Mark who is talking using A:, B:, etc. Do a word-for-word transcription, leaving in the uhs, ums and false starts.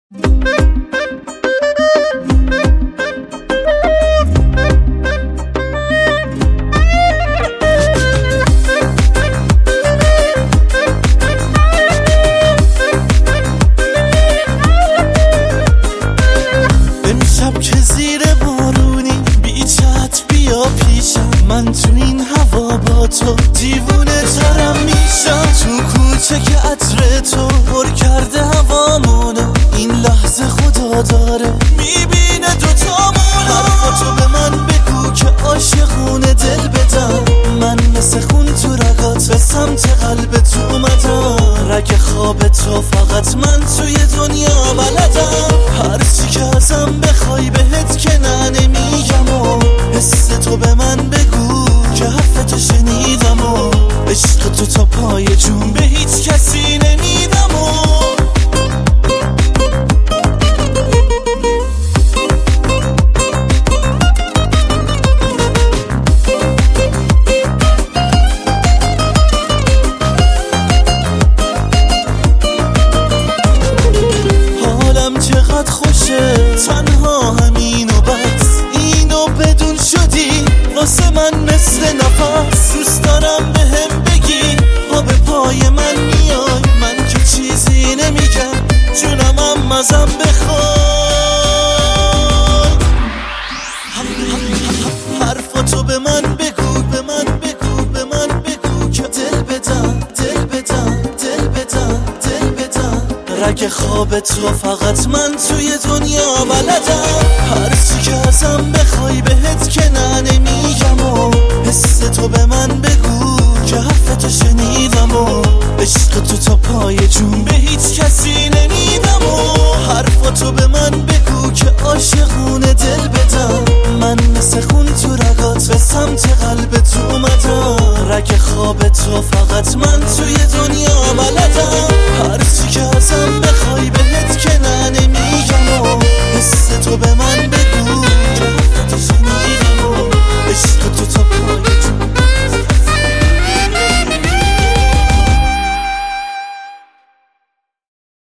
A: امشب که زیر بارونی بی چت بیا پیشم، من تو این هوا با تو دیوونه ترم میشم. تو کوچه که عطر تو پر کرده هوامونو، این لحظه خدا داره میبینه دوتامونو. حرفاتو به من بگو که عاشقونه دل بدم، من مثل خون تو رگات به سمت قلب تو اومدم. رگ خواب تو فقط من توی دنیا بلدم، هرچی که ازم بخوای بهت که نه نمیگم. و حس تو به من بگو که حرفتو شنیدم، و عشق تو تا پای جون به هیچ کسی نمیدم. و حالم چقدر خوشه تنها همین و بس، اینو بدون شدی واسه من مثل نفس. دوست دارم به هم بگی ها به پای من میای، من که چیزی نمیگم جونم ازم بخوای. حرفاتو به من بگو به من بگو به من بگو که دل بدم دل بدم دل بدم دل بدم. رگ خواب تو فقط من توی دنیا بلدم، هرچی که ازم بخوای بهت که نه نمیگم. و حس تو به من بگو که حرفتو شنیدم، و عشق تو تا پای جون به هیچ کسی نمیدم. و حرفاتو به من بگو که عاشقونه دل بدم، من مثل خون تو رگات به سمت قلب تو اومدم. رگ خواب تو فقط من توی دنیا